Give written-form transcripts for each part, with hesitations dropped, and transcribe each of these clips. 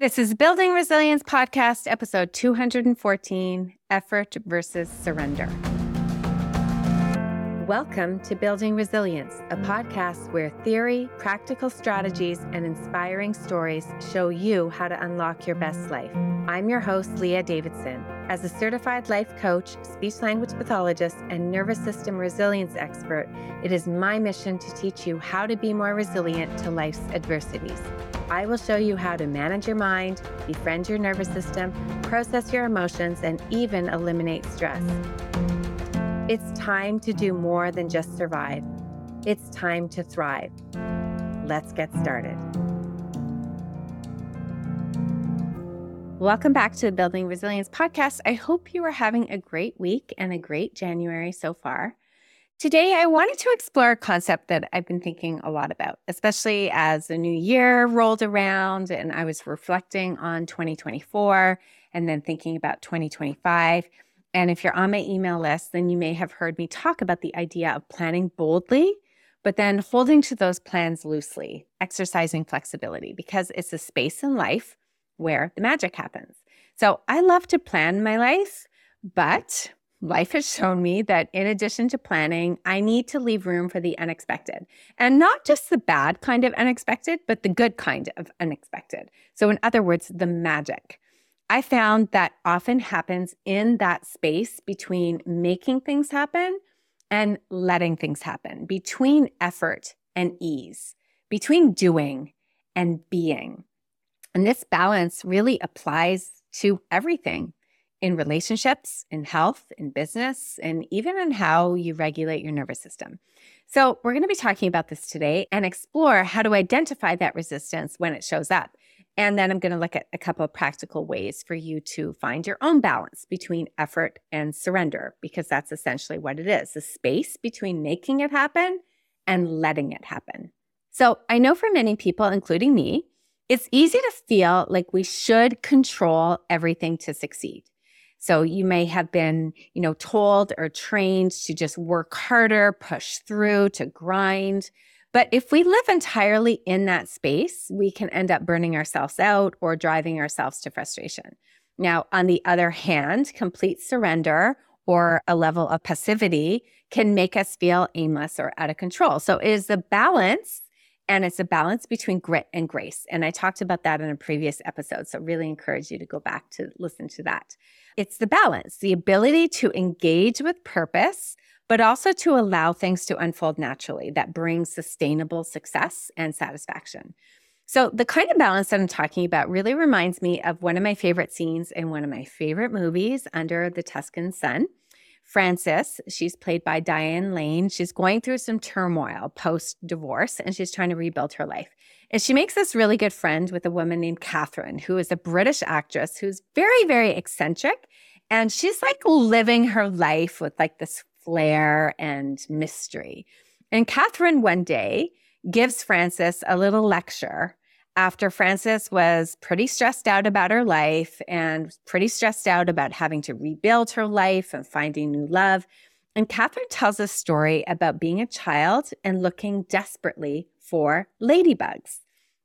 This is Building Resilience Podcast, episode 214, Effort versus Surrender. Welcome to Building Resilience, a podcast where theory, practical strategies, and inspiring stories show you how to unlock your best life. I'm your host, Leah Davidson. As a certified life coach, speech-language pathologist, and nervous system resilience expert, it is my mission to teach you how to be more resilient to life's adversities. I will show you how to manage your mind, befriend your nervous system, process your emotions, and even eliminate stress. It's time to do more than just survive. It's time to thrive. Let's get started. Welcome back to the Building Resilience Podcast. I hope you are having a great week and a great January so far. Today, I wanted to explore a concept that I've been thinking a lot about, especially as the new year rolled around and I was reflecting on 2024 and then thinking about 2025. And if you're on my email list, then you may have heard me talk about the idea of planning boldly, but then holding to those plans loosely, exercising flexibility, because it's a space in life where the magic happens. So I love to plan my life, but life has shown me that in addition to planning, I need to leave room for the unexpected. And not just the bad kind of unexpected, but the good kind of unexpected. So in other words, the magic. I found that often happens in that space between making things happen and letting things happen, between effort and ease, between doing and being. And this balance really applies to everything in relationships, in health, in business, and even in how you regulate your nervous system. So we're going to be talking about this today and explore how to identify that resistance when it shows up. And then I'm going to look at a couple of practical ways for you to find your own balance between effort and surrender, because that's essentially what it is, the space between making it happen and letting it happen. So I know for many people, including me, it's easy to feel like we should control everything to succeed. So you may have been, told or trained to just work harder, push through, to grind. But if we live entirely in that space, we can end up burning ourselves out or driving ourselves to frustration. Now, on the other hand, complete surrender or a level of passivity can make us feel aimless or out of control. So it is the balance. And it's a balance between grit and grace. And I talked about that in a previous episode. So really encourage you to go back to listen to that. It's the balance, the ability to engage with purpose, but also to allow things to unfold naturally that brings sustainable success and satisfaction. So the kind of balance that I'm talking about really reminds me of one of my favorite scenes in one of my favorite movies, Under the Tuscan Sun. Frances, she's played by Diane Lane. She's going through some turmoil post-divorce, and she's trying to rebuild her life. And she makes this really good friend with a woman named Catherine, who is a British actress who's very, very eccentric. And she's like living her life with like this flair and mystery. And Catherine one day gives Frances a little lecture after Frances was pretty stressed out about her life and pretty stressed out about having to rebuild her life and finding new love. And Catherine tells a story about being a child and looking desperately for ladybugs.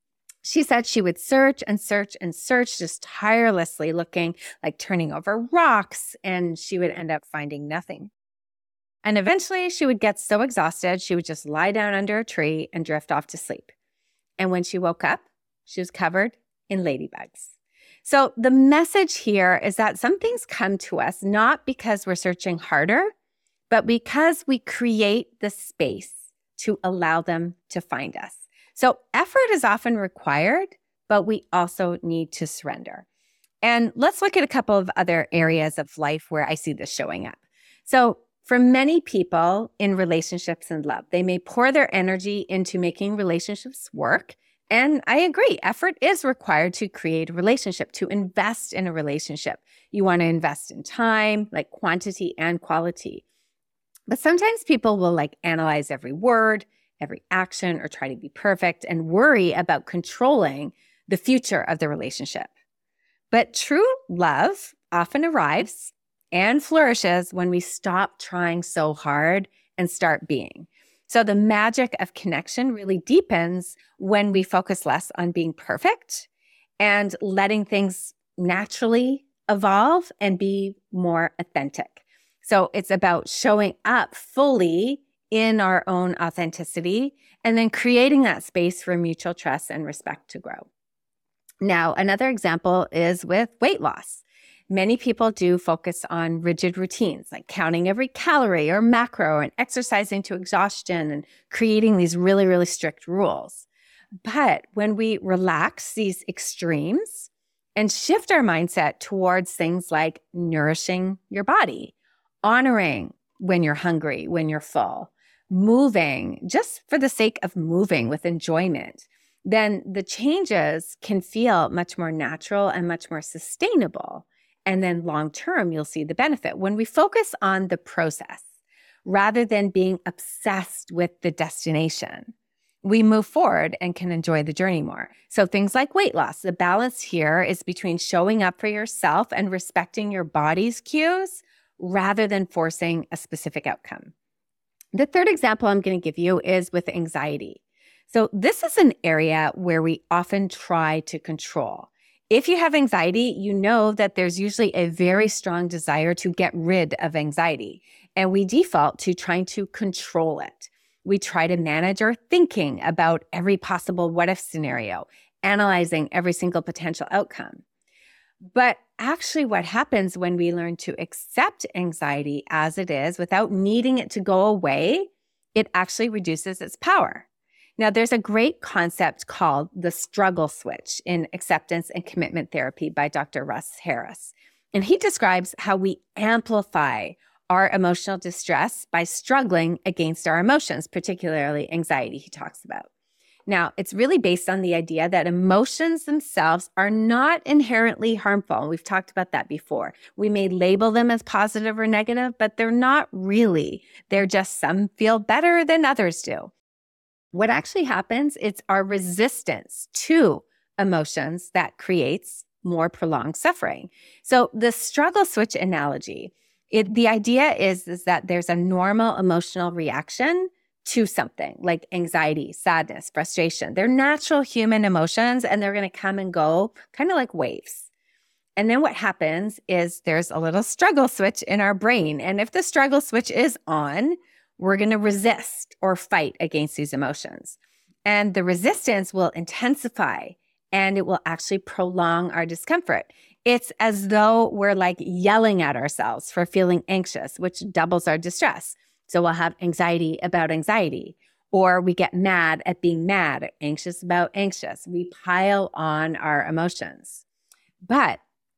She said she would search and search and search, just tirelessly looking, like turning over rocks, and she would end up finding nothing. And eventually she would get so exhausted, she would just lie down under a tree and drift off to sleep. And when she woke up, she was covered in ladybugs. So the message here is that some things come to us not because we're searching harder, but because we create the space to allow them to find us. So effort is often required, but we also need to surrender. And let's look at a couple of other areas of life where I see this showing up. So for many people in relationships and love, they may pour their energy into making relationships work. And I agree, effort is required to create a relationship, to invest in a relationship. You want to invest in time, like quantity and quality. But sometimes people will analyze every word, every action, or try to be perfect and worry about controlling the future of the relationship. But true love often arrives and flourishes when we stop trying so hard and start being. So the magic of connection really deepens when we focus less on being perfect and letting things naturally evolve and be more authentic. So it's about showing up fully in our own authenticity and then creating that space for mutual trust and respect to grow. Now, another example is with weight loss. Many people do focus on rigid routines like counting every calorie or macro and exercising to exhaustion and creating these really, really strict rules. But when we relax these extremes and shift our mindset towards things like nourishing your body, honoring when you're hungry, when you're full, moving just for the sake of moving with enjoyment, then the changes can feel much more natural and much more sustainable. And then long term, you'll see the benefit. When we focus on the process rather than being obsessed with the destination, we move forward and can enjoy the journey more. So things like weight loss, the balance here is between showing up for yourself and respecting your body's cues rather than forcing a specific outcome. The third example I'm going to give you is with anxiety. So this is an area where we often try to control. If you have anxiety, you know that there's usually a very strong desire to get rid of anxiety, and we default to trying to control it. We try to manage our thinking about every possible what-if scenario, analyzing every single potential outcome. But actually what happens when we learn to accept anxiety as it is without needing it to go away, it actually reduces its power. Now, there's a great concept called the struggle switch in acceptance and commitment therapy by Dr. Russ Harris. And he describes how we amplify our emotional distress by struggling against our emotions, particularly anxiety, he talks about. Now, it's really based on the idea that emotions themselves are not inherently harmful. We've talked about that before. We may label them as positive or negative, but they're not really. They're just some feel better than others do. What actually happens is our resistance to emotions that creates more prolonged suffering. So the struggle switch analogy, the idea is that there's a normal emotional reaction to something like anxiety, sadness, frustration. They're natural human emotions and they're going to come and go kind of like waves. And then what happens is there's a little struggle switch in our brain. And if the struggle switch is on, we're going to resist or fight against these emotions. And the resistance will intensify and it will actually prolong our discomfort. It's as though we're like yelling at ourselves for feeling anxious, which doubles our distress. So we'll have anxiety about anxiety, or we get mad at being mad, anxious about anxious. We pile on our emotions. But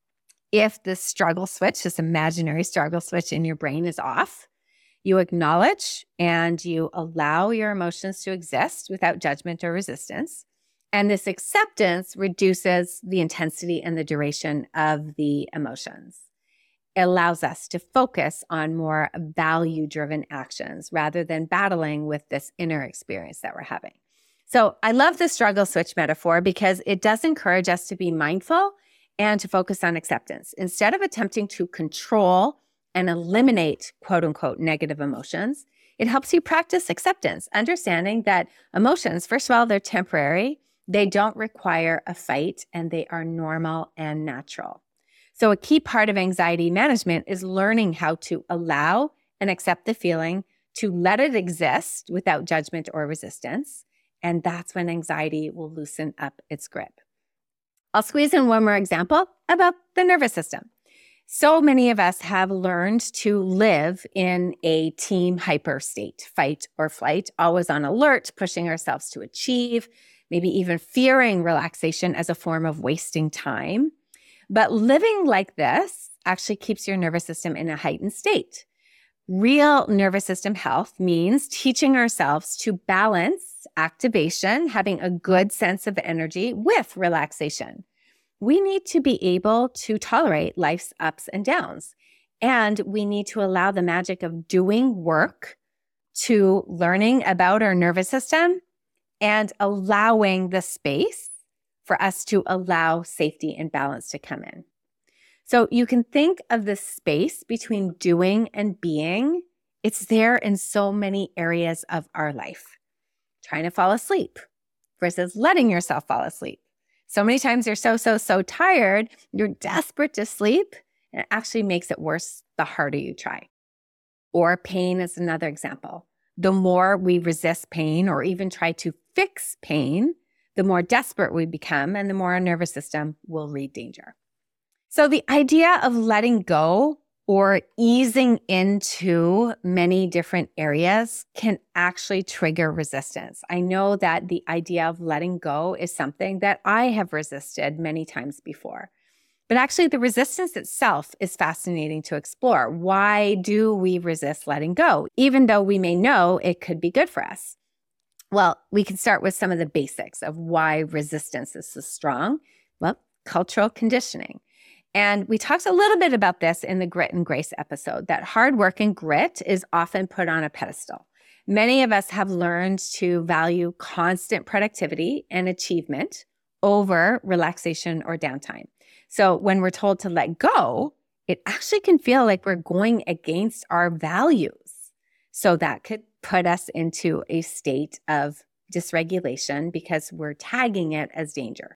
if the struggle switch, this imaginary struggle switch in your brain is off, you acknowledge and you allow your emotions to exist without judgment or resistance. And this acceptance reduces the intensity and the duration of the emotions. It allows us to focus on more value-driven actions rather than battling with this inner experience that we're having. So I love the struggle switch metaphor because it does encourage us to be mindful and to focus on acceptance. Instead of attempting to control and eliminate quote unquote negative emotions, it helps you practice acceptance, understanding that emotions, first of all, they're temporary, they don't require a fight, and they are normal and natural. So a key part of anxiety management is learning how to allow and accept the feeling, to let it exist without judgment or resistance. And that's when anxiety will loosen up its grip. I'll squeeze in one more example about the nervous system. So many of us have learned to live in a team hyper state, fight or flight, always on alert, pushing ourselves to achieve, maybe even fearing relaxation as a form of wasting time. But living like this actually keeps your nervous system in a heightened state. Real nervous system health means teaching ourselves to balance activation, having a good sense of energy with relaxation. We need to be able to tolerate life's ups and downs. And we need to allow the magic of doing work to learning about our nervous system and allowing the space for us to allow safety and balance to come in. So you can think of the space between doing and being. It's there in so many areas of our life. Trying to fall asleep versus letting yourself fall asleep. So many times you're so tired, you're desperate to sleep, and it actually makes it worse the harder you try. Or pain is another example. The more we resist pain or even try to fix pain, the more desperate we become and the more our nervous system will read danger. So the idea of letting go or easing into many different areas can actually trigger resistance. I know that the idea of letting go is something that I have resisted many times before. But actually, the resistance itself is fascinating to explore. Why do we resist letting go, even though we may know it could be good for us? Well, we can start with some of the basics of why resistance is so strong. Well, cultural conditioning. And we talked a little bit about this in the Grit and Grace episode, that hard work and grit is often put on a pedestal. Many of us have learned to value constant productivity and achievement over relaxation or downtime. So when we're told to let go, it actually can feel like we're going against our values. So that could put us into a state of dysregulation because we're tagging it as danger.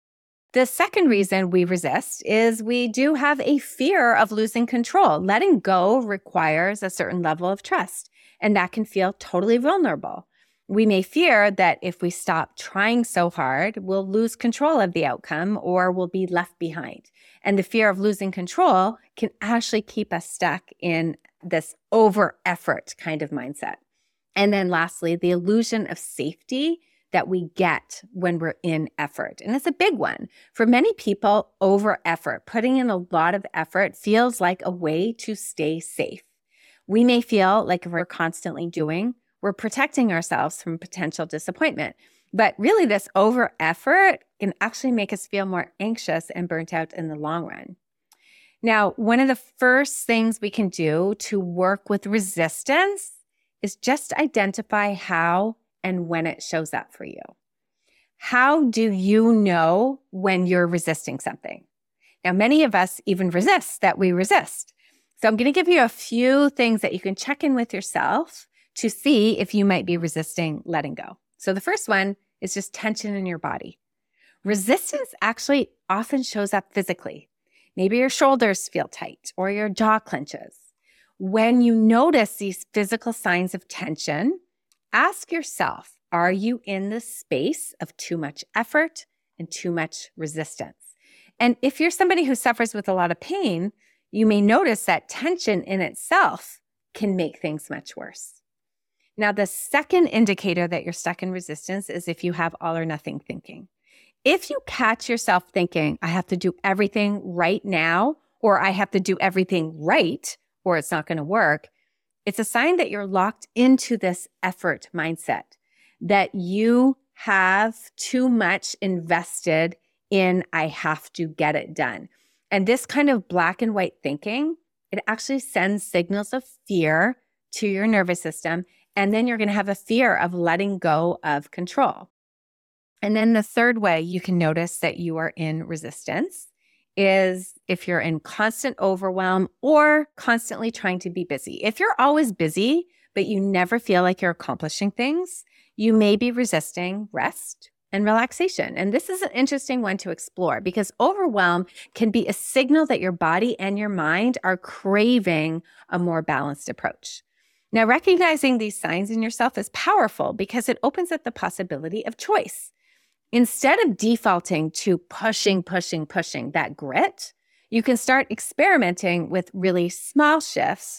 The second reason we resist is we do have a fear of losing control. Letting go requires a certain level of trust, and that can feel totally vulnerable. We may fear that if we stop trying so hard, we'll lose control of the outcome or we'll be left behind. And the fear of losing control can actually keep us stuck in this over effort kind of mindset. And then lastly, the illusion of safety that we get when we're in effort. And it's a big one. For many people, over effort, putting in a lot of effort feels like a way to stay safe. We may feel like if we're constantly doing, we're protecting ourselves from potential disappointment. But really, this over effort can actually make us feel more anxious and burnt out in the long run. Now, one of the first things we can do to work with resistance is just identify how and when it shows up for you. How do you know when you're resisting something? Now, many of us even resist that we resist. So I'm going to give you a few things that you can check in with yourself to see if you might be resisting letting go. So the first one is just tension in your body. Resistance actually often shows up physically. Maybe your shoulders feel tight or your jaw clenches. When you notice these physical signs of tension, ask yourself, are you in the space of too much effort and too much resistance? And if you're somebody who suffers with a lot of pain, you may notice that tension in itself can make things much worse. Now, the second indicator that you're stuck in resistance is if you have all or nothing thinking. If you catch yourself thinking, I have to do everything right now, or I have to do everything right, or it's not going to work, it's a sign that you're locked into this effort mindset, that you have too much invested in, I have to get it done. And this kind of black and white thinking, it actually sends signals of fear to your nervous system. And then you're going to have a fear of letting go of control. And then the third way you can notice that you are in resistance is if you're in constant overwhelm or constantly trying to be busy. If you're always busy, but you never feel like you're accomplishing things, you may be resisting rest and relaxation. And this is an interesting one to explore because overwhelm can be a signal that your body and your mind are craving a more balanced approach. Now, recognizing these signs in yourself is powerful because it opens up the possibility of choice. Instead of defaulting to pushing that grit, you can start experimenting with really small shifts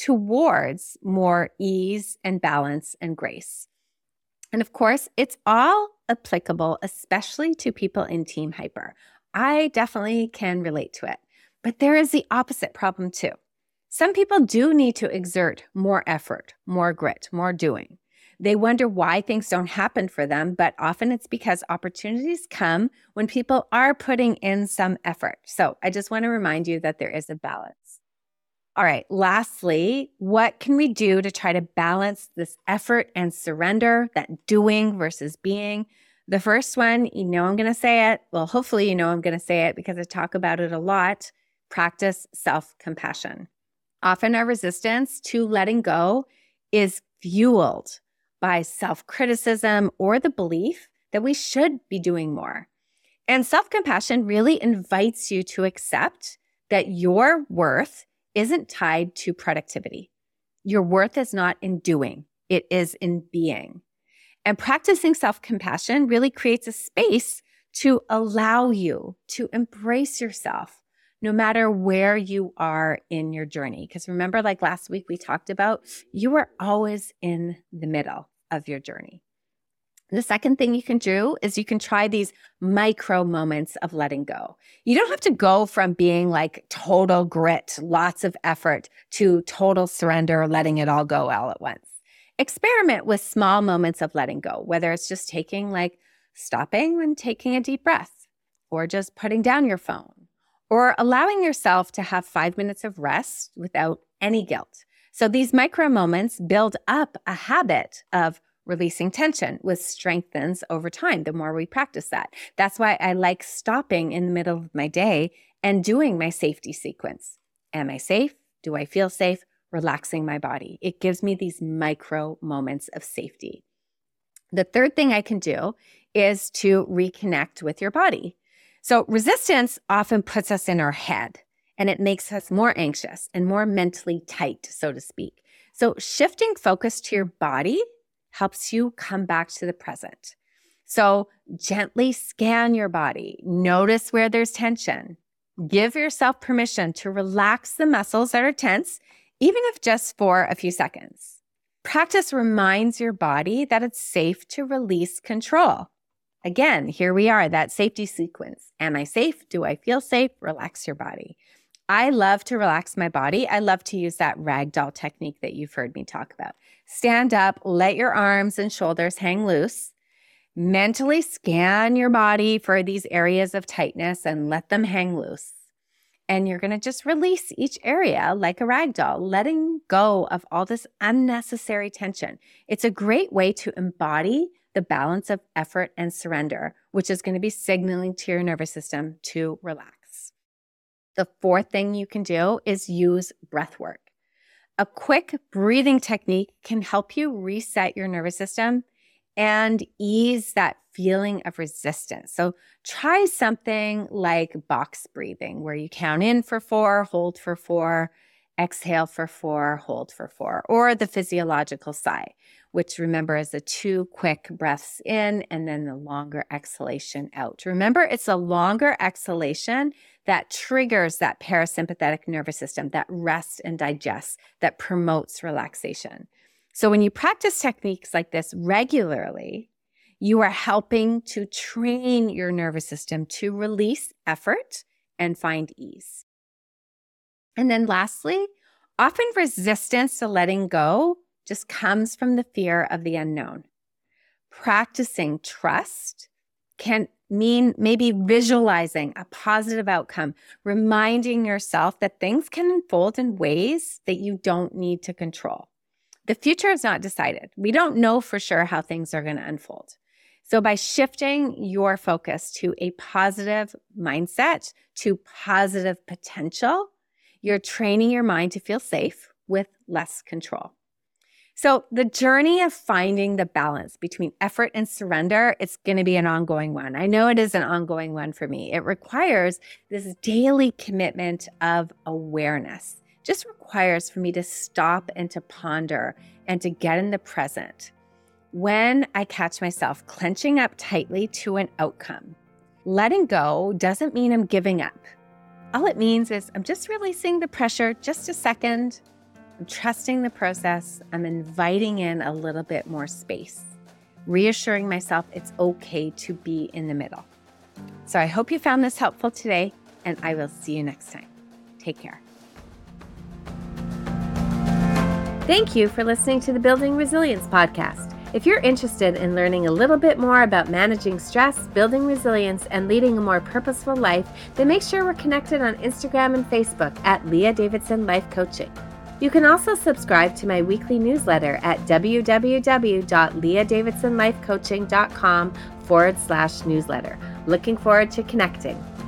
towards more ease and balance and grace. And of course, it's all applicable, especially to people in Team Hyper. I definitely can relate to it, but there is the opposite problem too. Some people do need to exert more effort, more grit, more doing. They wonder why things don't happen for them, but often it's because opportunities come when people are putting in some effort. So I just want to remind you that there is a balance. All right, lastly, what can we do to try to balance this effort and surrender, that doing versus being? The first one, you know I'm going to say it. Well, hopefully you know I'm going to say it because I talk about it a lot. Practice self-compassion. Often our resistance to letting go is fueled by self-criticism or the belief that we should be doing more. And self-compassion really invites you to accept that your worth isn't tied to productivity. Your worth is not in doing, it is in being. And practicing self-compassion really creates a space to allow you to embrace yourself no matter where you are in your journey. Because remember, like last week we talked about, you are always in the middle of your journey. The second thing you can do is you can try these micro moments of letting go. You don't have to go from being like total grit, lots of effort, to total surrender, letting it all go all at once. Experiment with small moments of letting go, whether it's just stopping and taking a deep breath, or just putting down your phone, or allowing yourself to have 5 minutes of rest without any guilt. So these micro moments build up a habit of releasing tension, which strengthens over time the more we practice that. That's why I like stopping in the middle of my day and doing my safety sequence. Am I safe? Do I feel safe? Relaxing my body. It gives me these micro moments of safety. The third thing I can do is to reconnect with your body. So resistance often puts us in our head, and it makes us more anxious and more mentally tight, so to speak. So shifting focus to your body helps you come back to the present. So gently scan your body. Notice where there's tension. Give yourself permission to relax the muscles that are tense, even if just for a few seconds. Practice reminds your body that it's safe to release control. Again, here we are, that safety sequence. Am I safe? Do I feel safe? Relax your body. I love to relax my body. I love to use that ragdoll technique that you've heard me talk about. Stand up, let your arms and shoulders hang loose. Mentally scan your body for these areas of tightness and let them hang loose. And you're going to just release each area like a ragdoll, letting go of all this unnecessary tension. It's a great way to embody the balance of effort and surrender, which is going to be signaling to your nervous system to relax. The fourth thing you can do is use breath work. A quick breathing technique can help you reset your nervous system and ease that feeling of resistance. So try something like box breathing, where you count in for 4, hold for 4, exhale for 4, hold for 4, or the physiological sigh, which remember is the 2 quick breaths in and then the longer exhalation out. Remember, it's a longer exhalation that triggers that parasympathetic nervous system, that rest and digest, that promotes relaxation. So when you practice techniques like this regularly, you are helping to train your nervous system to release effort and find ease. And then lastly, often resistance to letting go just comes from the fear of the unknown. Practicing trust can mean maybe visualizing a positive outcome, reminding yourself that things can unfold in ways that you don't need to control. The future is not decided. We don't know for sure how things are going to unfold. So by shifting your focus to a positive mindset, to positive potential, you're training your mind to feel safe with less control. So the journey of finding the balance between effort and surrender, it's going to be an ongoing one. I know it is an ongoing one for me. It requires this daily commitment of awareness. It just requires for me to stop and to ponder and to get in the present. When I catch myself clenching up tightly to an outcome, letting go doesn't mean I'm giving up. All it means is I'm just releasing the pressure just a second. I'm trusting the process. I'm inviting in a little bit more space, reassuring myself it's okay to be in the middle. So I hope you found this helpful today, and I will see you next time. Take care. Thank you for listening to the Building Resilience podcast. If you're interested in learning a little bit more about managing stress, building resilience, and leading a more purposeful life, then make sure we're connected on Instagram and Facebook at Leah Davidson Life Coaching. You can also subscribe to my weekly newsletter at www.leahdavidsonlifecoaching.com/newsletter. Looking forward to connecting.